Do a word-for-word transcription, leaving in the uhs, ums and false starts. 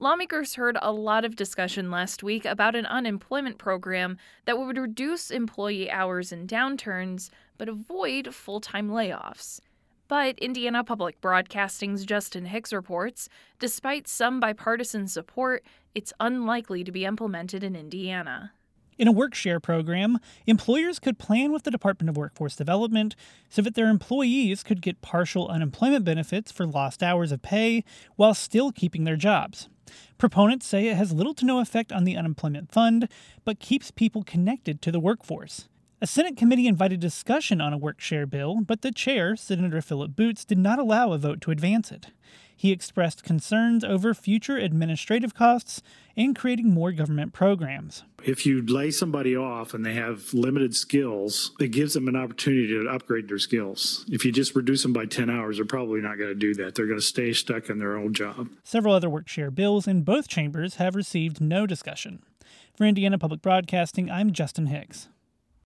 Lawmakers heard a lot of discussion last week about an unemployment program that would reduce employee hours in downturns but avoid full-time layoffs. But Indiana Public Broadcasting's Justin Hicks reports, despite some bipartisan support, it's unlikely to be implemented in Indiana. In a work-share program, employers could plan with the Department of Workforce Development so that their employees could get partial unemployment benefits for lost hours of pay while still keeping their jobs. Proponents say it has little to no effect on the unemployment fund, but keeps people connected to the workforce. A Senate committee invited discussion on a work-share bill, but the chair, Senator Philip Boots, did not allow a vote to advance it. He expressed concerns over future administrative costs and creating more government programs. If you lay somebody off and they have limited skills, it gives them an opportunity to upgrade their skills. If you just reduce them by ten hours, they're probably not going to do that. They're going to stay stuck in their old job. Several other work-share bills in both chambers have received no discussion. For Indiana Public Broadcasting, I'm Justin Hicks.